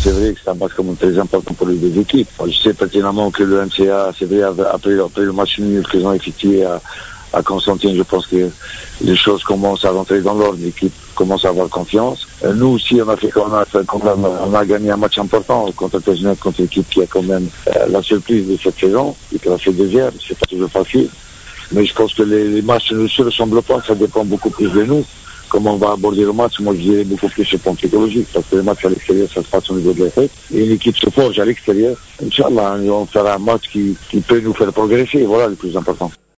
c'est vrai que c'est un match quand même très important pour les deux équipes. Je sais pertinemment que le MCA, c'est vrai, après le match nul qu'ils ont effectué à Constantine, je pense que les choses commencent à rentrer dans l'ordre, l'équipe commence à avoir confiance. Nous aussi, on a gagné un match important contre Teznet, contre l'équipe qui a quand même la surprise de cette saison, et qui a fait deuxième, c'est pas toujours facile. Mais je pense que les matchs ne se ressemblent pas, ça dépend beaucoup plus de nous. Comment on va aborder le match, moi je dirais beaucoup plus sur le plan psychologique, parce que le match à l'extérieur, ça se passe au niveau de la tête. Et une équipe se forge à l'extérieur. Inch'Allah, on fera un match qui peut nous faire progresser, voilà le plus important.